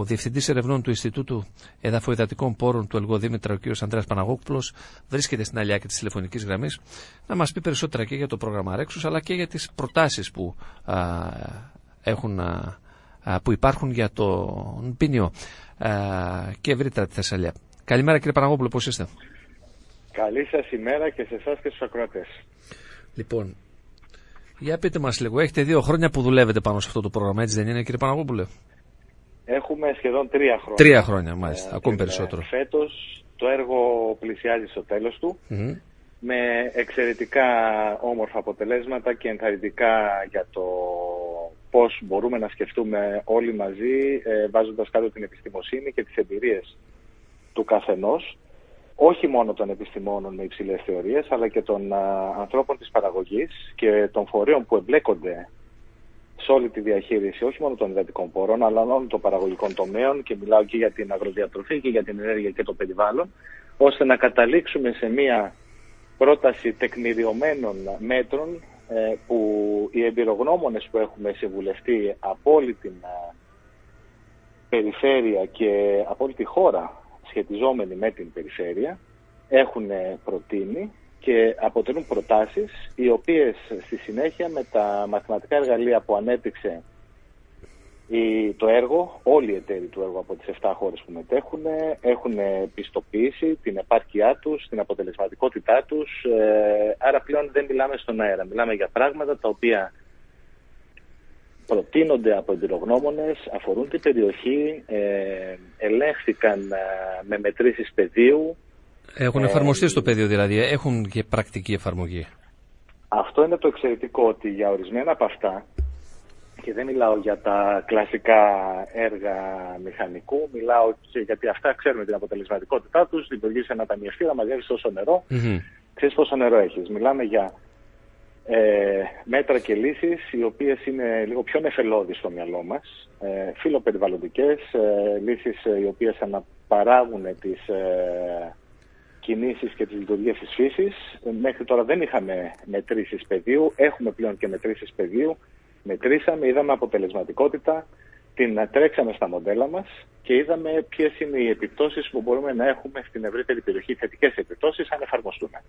ο Διευθυντής Ερευνών του Ινστιτούτου Εδαφοϊδατικών Πόρων του Ελγοδήμητρα, ο κ. Ανδρέας Παναγόπουλος, βρίσκεται στην άλλη άκρη της τηλεφωνικής γραμμής, να μας πει περισσότερα και για το πρόγραμμα Ρέξους, αλλά και για τις προτάσεις που που υπάρχουν για τον Πίνιο και ευρύτερα τη Θεσσαλία. Καλημέρα κύριε Παναγόπουλο, πώς είστε? Καλή σας ημέρα και σε εσάς και στους ακροατές. Λοιπόν, για πείτε μας λίγο, έχετε 2 χρόνια που δουλεύετε πάνω σε αυτό το πρόγραμμα, έτσι δεν είναι κύριε Παναγόπουλε? Έχουμε σχεδόν 3 χρόνια. 3 χρόνια μάλιστα, ακόμη περισσότερο. Φέτος το έργο πλησιάζει στο τέλος του, με εξαιρετικά όμορφα αποτελέσματα και ενθαρρυντικά για το πώς μπορούμε να σκεφτούμε όλοι μαζί, βάζοντας κάτω την επιστημοσύνη και τις εμπειρίες του καθενός, όχι μόνο των επιστημόνων με υψηλές θεωρίες, αλλά και των ανθρώπων της παραγωγής και των φορέων που εμπλέκονται σε όλη τη διαχείριση, όχι μόνο των υδατικών πόρων, αλλά όλων των παραγωγικών τομέων, και μιλάω και για την αγροδιατροφή και για την ενέργεια και το περιβάλλον, ώστε να καταλήξουμε σε μια πρόταση τεκμηριωμένων μέτρων που οι εμπειρογνώμονες που έχουμε συμβουλευτεί από όλη την περιφέρεια και από όλη τη χώρα σχετιζόμενοι με την περιφέρεια έχουν προτείνει και αποτελούν προτάσεις οι οποίες στη συνέχεια με τα μαθηματικά εργαλεία που ανέπτυξε το έργο, όλοι οι εταίροι του έργου από τις 7 χώρες που μετέχουν, έχουν πιστοποιήσει την επάρκειά τους, την αποτελεσματικότητά τους, άρα πλέον δεν μιλάμε στον αέρα, μιλάμε για πράγματα τα οποία προτείνονται από εμπειρογνώμονες, αφορούν την περιοχή, ελέγχθηκαν με μετρήσεις πεδίου. Έχουν εφαρμοστεί στο πεδίο δηλαδή, έχουν και πρακτική εφαρμογή. Αυτό είναι το εξαιρετικό, ότι για ορισμένα από αυτά, και δεν μιλάω για τα κλασικά έργα μηχανικού, μιλάω και γιατί αυτά ξέρουμε την αποτελεσματικότητά τους, λειτουργείς ένα ταμιευτήρα, μαζεύεις τόσο νερό, ξέρεις πόσο νερό έχεις. Μιλάμε για μέτρα και λύσεις οι οποίες είναι λίγο πιο νεφελώδεις στο μυαλό μας, φιλοπεριβαλλοντικές, λύσεις οι οποίες αναπαράγουν τις κινήσεις και τις λειτουργίες της φύσης. Μέχρι τώρα δεν είχαμε μετρήσεις πεδίου, έχουμε πλέον και μετρήσεις πεδίου. Μετρήσαμε, είδαμε αποτελεσματικότητα, την τρέξαμε στα μοντέλα μας και είδαμε ποιες είναι οι επιπτώσεις που μπορούμε να έχουμε στην ευρύτερη περιοχή, θετικές επιπτώσεις αν εφαρμοστούμε.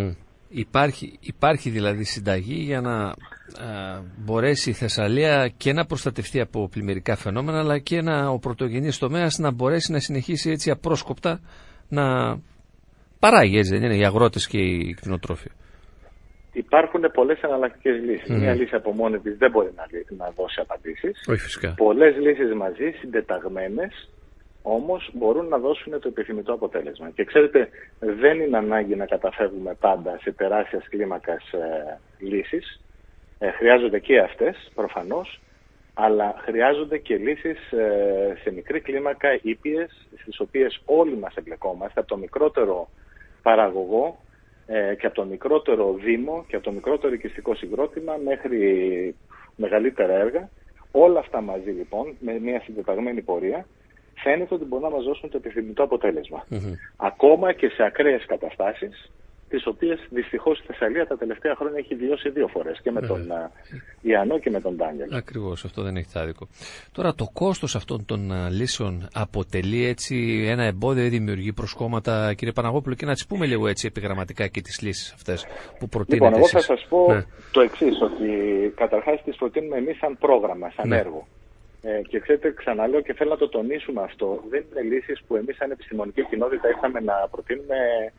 Υπάρχει δηλαδή συνταγή για να μπορέσει η Θεσσαλία και να προστατευτεί από πλημμυρικά φαινόμενα, αλλά και ο πρωτογενής τομέας να μπορέσει να συνεχίσει έτσι απρόσκοπτα να παράγει, έτσι δεν είναι, οι αγρότες και οι κτηνοτρόφοι? Υπάρχουν πολλές εναλλακτικές λύσεις. Μια λύση από μόνη της δεν μπορεί να δώσει απαντήσεις. Όχι, φυσικά. Πολλές λύσεις μαζί, συντεταγμένες, όμως μπορούν να δώσουν το επιθυμητό αποτέλεσμα. Και ξέρετε, δεν είναι ανάγκη να καταφεύγουμε πάντα σε τεράστιας κλίμακας λύσεις. Χρειάζονται και αυτές, προφανώς, αλλά χρειάζονται και λύσεις σε μικρή κλίμακα, ήπιες, στις οποίες όλοι μας εμπλεκόμαστε, από το μικρότερο παραγωγό και από το μικρότερο δήμο και από το μικρότερο οικιστικό συγκρότημα μέχρι μεγαλύτερα έργα. Όλα αυτά μαζί λοιπόν, με μια συντεταγμένη πορεία, φαίνεται ότι μπορούν να μας δώσουν το επιθυμητό αποτέλεσμα. Ακόμα και σε ακραίες καταστάσεις, τις οποίες δυστυχώς η Θεσσαλία τα τελευταία χρόνια έχει βιώσει 2 φορές, και με τον Ιαννό και με τον Ντάνιελ. Ακριβώς, αυτό δεν έχει άδικο. Τώρα το κόστος αυτών των λύσεων αποτελεί έτσι ένα εμπόδιο ή δημιουργεί προσκόμματα, κύριε Παναγόπουλο, και να τις πούμε λίγο έτσι επιγραμματικά και τις λύσεις αυτές που προτείνετε? Λοιπόν, εγώ θα σας πω το εξής, ότι καταρχάς τις προτείνουμε εμείς σαν πρόγραμμα, σαν έργο. Και ξέρετε, ξαναλέω και θέλω να το τονίσουμε αυτό, δεν είναι λύσεις που εμείς σαν επιστημονική κοινότητα ήρθαμε να προτείνουμε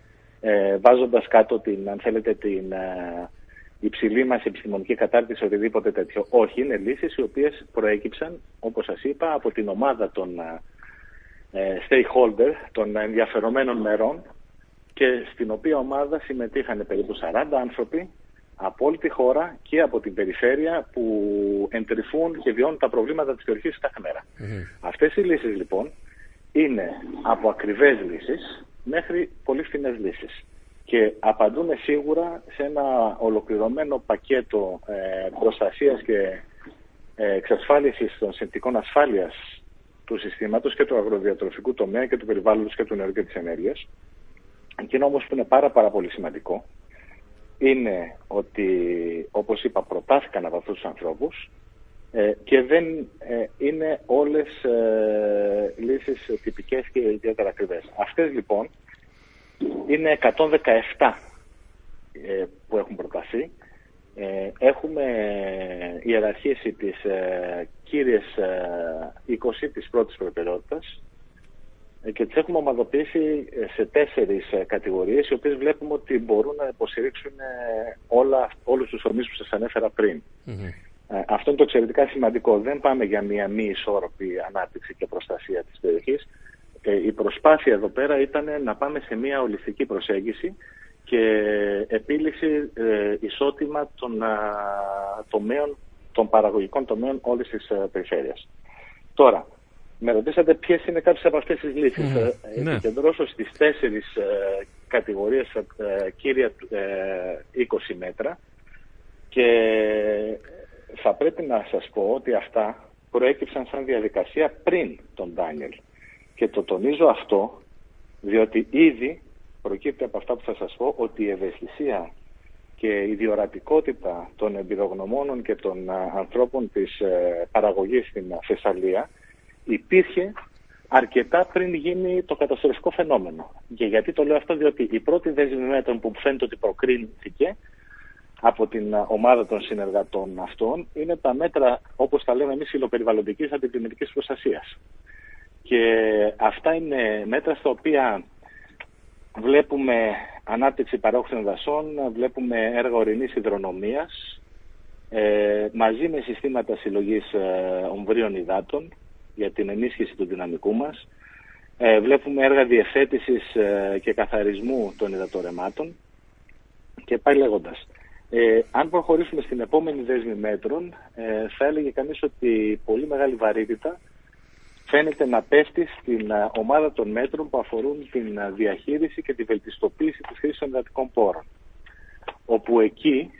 βάζοντας κάτω αν θέλετε, την υψηλή μας επιστημονική κατάρτιση, οτιδήποτε τέτοιο. Όχι, είναι λύσεις οι οποίες προέκυψαν, όπως σας είπα, από την ομάδα των stakeholder, των ενδιαφερομένων μερών, και στην οποία ομάδα συμμετείχαν περίπου 40 άνθρωποι από όλη τη χώρα και από την περιφέρεια που εντρυφούν και βιώνουν τα προβλήματα της περιοχής κάθε μέρα. Αυτές οι λύσεις λοιπόν είναι από ακριβές λύσεις μέχρι πολύ φθηνές λύσεις και απαντούν σίγουρα σε ένα ολοκληρωμένο πακέτο προστασίας και εξασφάλισης των συνθηκών ασφάλειας του συστήματος και του αγροδιατροφικού τομέα και του περιβάλλοντος και του νερού και της ενέργειας. Εκείνο όμως που είναι πάρα πολύ σημαντικό είναι ότι, όπως είπα, προτάθηκαν από αυτούς τους ανθρώπους και δεν είναι όλες λύσεις τυπικές και ιδιαίτερα ακριβές. Αυτές λοιπόν είναι 117 που έχουν προταθεί. Έχουμε ιεραρχήσει τις κύριες 20 της πρώτης προτεραιότητας και τις έχουμε ομαδοποιήσει σε 4 κατηγορίες, οι οποίες βλέπουμε ότι μπορούν να υποστηρίξουν όλους τους τομείς που σας ανέφερα πριν. Αυτό είναι το εξαιρετικά σημαντικό. Δεν πάμε για μια μη ισόρροπη ανάπτυξη και προστασία της περιοχής. Η προσπάθεια εδώ πέρα ήταν να πάμε σε μια ολιστική προσέγγιση και επίλυση ισότιμα των παραγωγικών τομέων όλης της περιφέρειας. Τώρα, με ρωτήσατε ποιες είναι κάποιες από αυτές τις λύσεις. Επικεντρώσω στις 4 κατηγορίες κύρια 20 μέτρα και θα πρέπει να σας πω ότι αυτά προέκυψαν σαν διαδικασία πριν τον Ντάνιελ. Και το τονίζω αυτό, διότι ήδη προκύπτει από αυτά που θα σας πω ότι η ευαισθησία και η διορατικότητα των εμπειρογνωμόνων και των ανθρώπων της παραγωγής στην Θεσσαλία υπήρχε αρκετά πριν γίνει το καταστροφικό φαινόμενο. Και γιατί το λέω αυτό? Διότι η πρώτη δέσμη μέτρων που φαίνεται ότι προκρίνθηκε από την ομάδα των συνεργατών αυτών είναι τα μέτρα, όπως τα λέμε εμείς, υλοπεριβαλλοντικής αντιπλημμυρικής προστασίας. Και αυτά είναι μέτρα στα οποία βλέπουμε ανάπτυξη παρόχθων δασών, βλέπουμε έργα ορεινής υδρονομίας, μαζί με συστήματα συλλογής ομβρίων υδάτων για την ενίσχυση του δυναμικού μας. Βλέπουμε έργα διευθέτησης και καθαρισμού των υδατορεμάτων και πάει λέγοντας. Αν προχωρήσουμε στην επόμενη δέσμη μέτρων, θα έλεγε κανείς ότι πολύ μεγάλη βαρύτητα φαίνεται να πέφτει στην ομάδα των μέτρων που αφορούν την διαχείριση και τη βελτιστοποίηση της χρήσης των υδατικών πόρων. Όπου εκεί,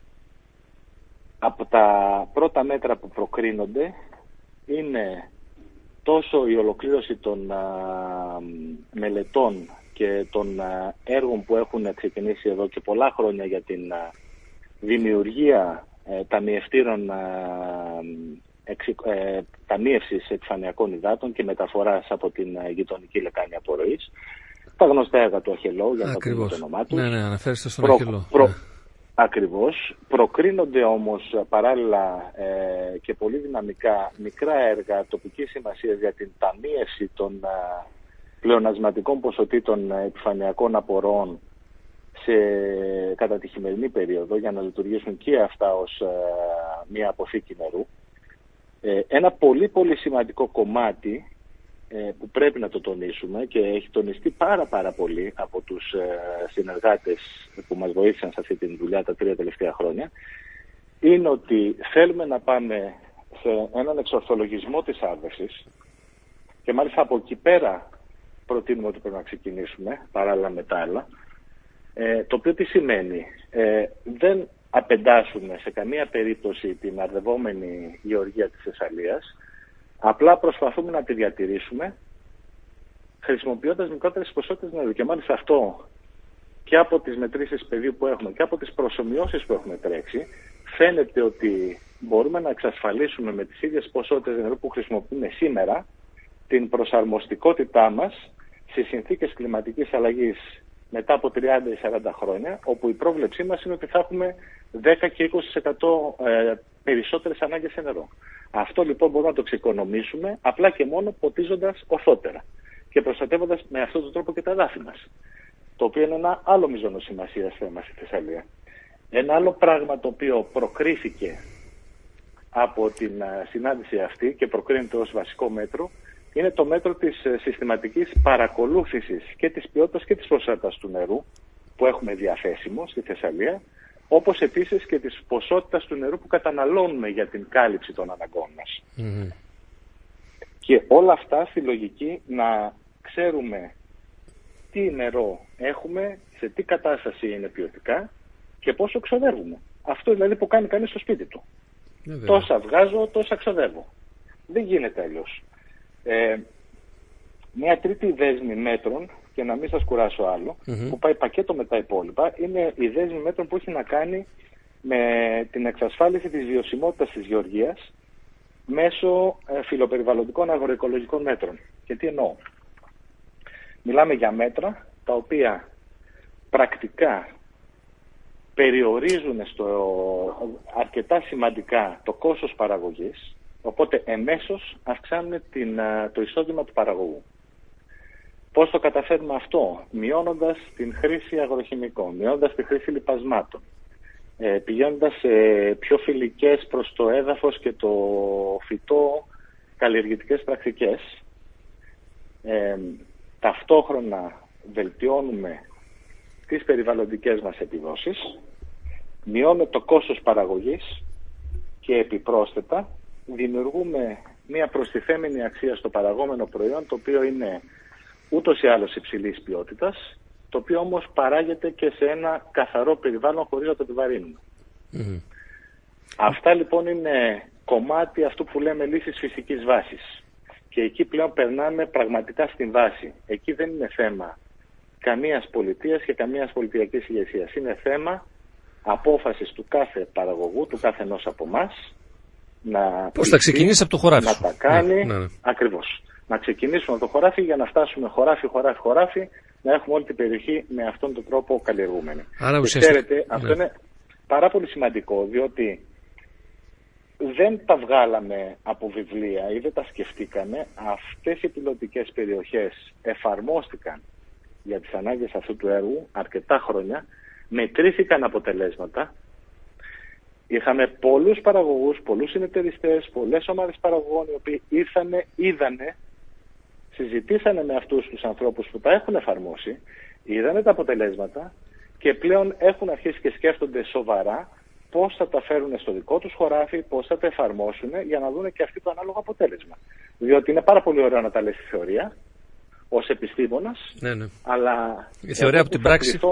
από τα πρώτα μέτρα που προκρίνονται, είναι τόσο η ολοκλήρωση των μελετών και των έργων που έχουν ξεκινήσει εδώ και πολλά χρόνια για την δημιουργία ταμιευτήρων ταμίευσης επιφανειακών υδάτων και μεταφοράς από την γειτονική λεκάνη απορροής. Τα γνωστά έργα του Αχελώου, για να πούμε το όνομά του. Ναι, αναφέρεστε στον Αχελώου. Ακριβώς. Προκρίνονται όμως παράλληλα και πολύ δυναμικά μικρά έργα τοπικής σημασίας για την ταμίευση των πλεονασματικών ποσοτήτων επιφανειακών απορροών κατά τη χειμερινή περίοδο, για να λειτουργήσουν και αυτά ως μια αποθήκη νερού. Ένα πολύ πολύ σημαντικό κομμάτι που πρέπει να το τονίσουμε και έχει τονιστεί πάρα πολύ από τους συνεργάτες που μας βοήθησαν σε αυτή τη δουλειά τα 3 τελευταία χρόνια, είναι ότι θέλουμε να πάμε σε έναν εξορθολογισμό της άρδευσης και μάλιστα από εκεί πέρα προτείνουμε ότι πρέπει να ξεκινήσουμε παράλληλα με τα άλλα, το οποίο τι σημαίνει? Δεν απεντάσσουμε σε καμία περίπτωση την αρδευόμενη γεωργία της Θεσσαλίας, απλά προσπαθούμε να τη διατηρήσουμε χρησιμοποιώντας μικρότερες ποσότητες νερού. Και μάλιστα αυτό και από τις μετρήσεις πεδίου που έχουμε και από τις προσομοιώσεις που έχουμε τρέξει, φαίνεται ότι μπορούμε να εξασφαλίσουμε με τις ίδιες ποσότητες νερού που χρησιμοποιούμε σήμερα την προσαρμοστικότητά μας στις συνθήκες κλιματικής αλλαγής μετά από 30 ή 40 χρόνια, όπου η πρόβλεψή μας είναι ότι θα έχουμε 10 και 20% περισσότερες ανάγκες σε νερό. Αυτό λοιπόν μπορούμε να το εξοικονομήσουμε απλά και μόνο ποτίζοντας ορθότερα και προστατεύοντας με αυτόν τον τρόπο και τα εδάφη μας. Το οποίο είναι ένα άλλο μείζωνος σημασίας θέμα στη Θεσσαλία. Ένα άλλο πράγμα το οποίο προκρίθηκε από την συνάντηση αυτή και προκρίνεται ως βασικό μέτρο είναι το μέτρο της συστηματικής παρακολούθησης και της ποιότητας και της ποσότητας του νερού που έχουμε διαθέσιμο στη Θεσσαλία, όπως επίσης και της ποσότητας του νερού που καταναλώνουμε για την κάλυψη των αναγκών μας. Και όλα αυτά στη λογική να ξέρουμε τι νερό έχουμε, σε τι κατάσταση είναι ποιοτικά και πόσο ξοδεύουμε. Αυτό δηλαδή που κάνει κανείς στο σπίτι του. Τόσα βγάζω, τόσα ξοδεύω. Δεν γίνεται αλλιώς. Μια τρίτη δέσμη μέτρων, και να μην σας κουράσω άλλο, που πάει πακέτο με τα υπόλοιπα, είναι η δέσμη μέτρων που έχει να κάνει με την εξασφάλιση της βιωσιμότητας της γεωργίας μέσω φιλοπεριβαλλοντικών αγροοικολογικών μέτρων. Και τι εννοώ? Μιλάμε για μέτρα τα οποία πρακτικά περιορίζουν αρκετά σημαντικά το κόστος παραγωγής, οπότε εμέσως αυξάνουν το εισόδημα του παραγωγού. Πώς το καταφέρουμε αυτό? Μειώνοντας την χρήση αγροχημικών, μειώνοντας τη χρήση λιπασμάτων, πηγαίνοντας σε πιο φιλικές προς το έδαφος και το φυτό καλλιεργητικές πρακτικές. Ταυτόχρονα βελτιώνουμε τις περιβαλλοντικές μας επιδόσεις, μειώνουμε το κόστος παραγωγής και επιπρόσθετα δημιουργούμε μια προστιθέμενη αξία στο παραγόμενο προϊόν, το οποίο είναι ούτως ή άλλως υψηλής ποιότητας, το οποίο όμως παράγεται και σε ένα καθαρό περιβάλλον χωρίς να το επιβαρύνουμε. Mm-hmm. Αυτά λοιπόν είναι κομμάτι αυτού που λέμε λύσης φυσικής βάσης. Και εκεί πλέον περνάμε πραγματικά στην βάση. Εκεί δεν είναι θέμα καμίας πολιτείας και καμίας πολιτιακής ηγεσίας. Είναι θέμα απόφασης του κάθε παραγωγού, του κάθε ενός από εμάς, πώς θα ξεκινήσει από το χωράφι. Να τα κάνει, ακριβώς. Να ξεκινήσουμε από το χωράφι για να φτάσουμε χωράφι, να έχουμε όλη την περιοχή με αυτόν τον τρόπο καλλιεργούμενη. Άρα, ξέρετε, αυτό είναι πάρα πολύ σημαντικό, διότι δεν τα βγάλαμε από βιβλία ή δεν τα σκεφτήκαμε. Αυτές οι πιλωτικές περιοχές εφαρμόστηκαν για τις ανάγκες αυτού του έργου αρκετά χρόνια, μετρήθηκαν αποτελέσματα. Είχαμε πολλούς παραγωγούς, πολλούς συνεταιριστές, πολλές ομάδες παραγωγών οι οποίοι είδανε, συζητήσανε με αυτούς τους ανθρώπους που τα έχουν εφαρμόσει, είδανε τα αποτελέσματα και πλέον έχουν αρχίσει και σκέφτονται σοβαρά πώς θα τα φέρουν στο δικό τους χωράφι, πώς θα τα εφαρμόσουν για να δουν και αυτοί το ανάλογο αποτέλεσμα. Διότι είναι πάρα πολύ ωραίο να τα λες στη θεωρία, ως επιστήμονας, αλλά η θεωρία από την πράξη.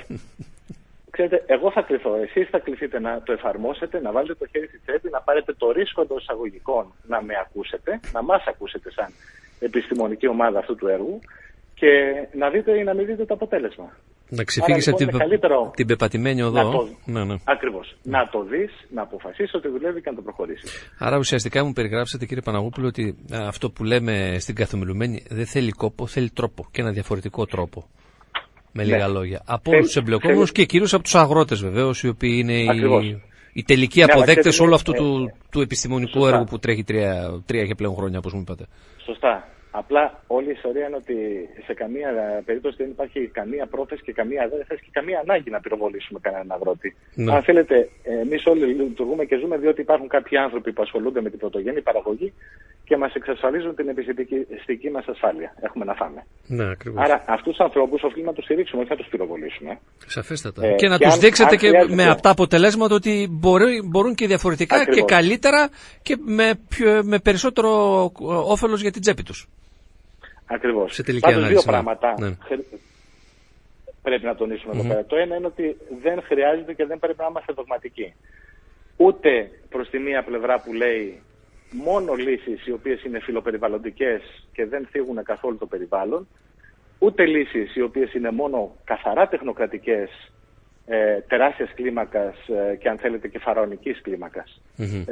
Ξέρετε, εγώ θα κληθώ, εσείς θα κληθείτε να το εφαρμόσετε, να βάλετε το χέρι στη τσέπη, να πάρετε το ρίσκο των εισαγωγικών, να με ακούσετε, να μας ακούσετε σαν επιστημονική ομάδα αυτού του έργου και να δείτε ή να μην δείτε το αποτέλεσμα. Να ξεφύγεις από την πεπατημένη οδό. Ακριβώς. Να το δεις, να αποφασίσεις ότι δουλεύει και να το προχωρήσεις. Άρα ουσιαστικά μου περιγράψατε, κύριε Παναγόπουλο, ότι αυτό που λέμε στην καθομιλουμένη δεν θέλει κόπο, θέλει τρόπο και ένα διαφορετικό τρόπο. Με λίγα λόγια. Από όλους τους εμπλεκόμενους και κυρίως από τους αγρότες βεβαίως, οι οποίοι είναι οι τελικοί αποδέκτες όλου αυτού του επιστημονικού έργου που τρέχει τρία και πλέον χρόνια, όπως μου είπατε. Σωστά. Απλά όλη η ιστορία είναι ότι σε καμία περίπτωση δεν υπάρχει καμία πρόθεση και καμία αδέρφεση και καμία ανάγκη να πυροβολήσουμε κανέναν αγρότη. Ναι. Αν θέλετε, εμείς όλοι λειτουργούμε και ζούμε διότι υπάρχουν κάποιοι άνθρωποι που ασχολούνται με την πρωτογενή παραγωγή και μας εξασφαλίζουν την επιστημιστική μας ασφάλεια. Έχουμε να φάμε. Ναι, ακριβώς. Άρα αυτούς τους ανθρώπους οφείλουμε να τους στηρίξουμε, όχι να τους πυροβολήσουμε. Σαφέστατα. Και να τους δείξετε και με αυτά αποτελέσματα ότι μπορούν και διαφορετικά. Ακριβώς. Και καλύτερα και με περισσότερο όφελος για την τσέπη τους. Ακριβώς. Πάντως δύο πράγματα πρέπει να τονίσουμε εδώ πέρα. Το ένα είναι ότι δεν χρειάζεται και δεν πρέπει να είμαστε δογματικοί. Ούτε προς τη μία πλευρά που λέει μόνο λύσεις οι οποίες είναι φιλοπεριβαλλοντικές και δεν θίγουν καθόλου το περιβάλλον, ούτε λύσεις οι οποίες είναι μόνο καθαρά τεχνοκρατικές, τεράστιας κλίμακας και αν θέλετε και φαραωνικής κλίμακας.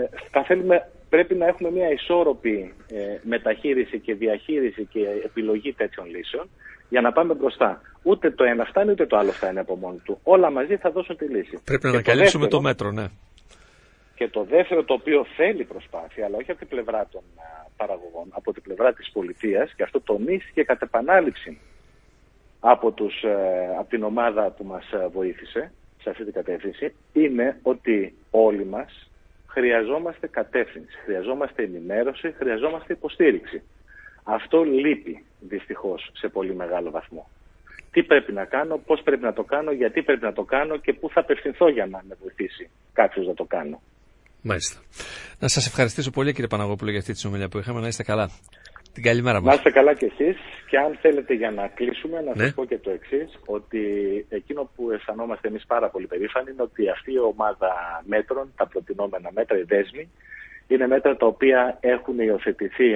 Πρέπει να έχουμε μια ισόρροπη μεταχείριση και διαχείριση και επιλογή τέτοιων λύσεων για να πάμε μπροστά. Ούτε το ένα φτάνει ούτε το άλλο φτάνει από μόνο του. Όλα μαζί θα δώσουν τη λύση. Πρέπει να ανακαλύψουμε το μέτρο, ναι. Και το δεύτερο, το οποίο θέλει προσπάθεια, αλλά όχι από την πλευρά των παραγωγών, από την πλευρά της πολιτείας, και αυτό τονίστηκε κατ' επανάληψη από την ομάδα που μας βοήθησε σε αυτή την κατεύθυνση, είναι ότι όλοι μας χρειαζόμαστε κατεύθυνση, χρειαζόμαστε ενημέρωση, χρειαζόμαστε υποστήριξη. Αυτό λείπει δυστυχώς σε πολύ μεγάλο βαθμό. Τι πρέπει να κάνω, πώς πρέπει να το κάνω, γιατί πρέπει να το κάνω και πού θα απευθυνθώ για να με βοηθήσει κάποιος να το κάνω. Μάλιστα. Να σας ευχαριστήσω πολύ, κύριε Παναγόπουλο, για αυτή τη συνομιλία που είχαμε. Να είστε καλά. Την καλή μέρα μας. Να είστε καλά κι εσείς. Και αν θέλετε για να κλείσουμε, να σας πω και το εξής, ότι εκείνο που αισθανόμαστε εμείς πάρα πολύ περήφανοι είναι ότι αυτή η ομάδα μέτρων, τα προτινόμενα μέτρα, οι δέσμοι, είναι μέτρα τα οποία έχουν υιοθετηθεί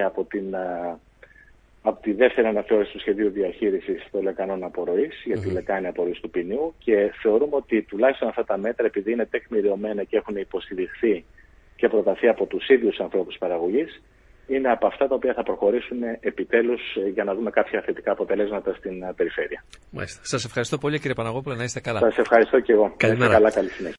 από τη δεύτερη αναθεώρηση του σχεδίου διαχείρισης των λεκανών απορροής για τη λεκάνη απορροής του ποινιού και θεωρούμε ότι τουλάχιστον αυτά τα μέτρα, επειδή είναι τεκμηριωμένα και έχουν υποστηριχθεί και προταθεί από τους ίδιους ανθρώπους παραγωγής, είναι από αυτά τα οποία θα προχωρήσουν επιτέλους για να δούμε κάποια θετικά αποτελέσματα στην περιφέρεια. Μάλιστα. Σας ευχαριστώ πολύ, κύριε Παναγόπουλε, να είστε καλά. Σας ευχαριστώ και εγώ. Καλημέρα. Καλά, καλή συνέχεια.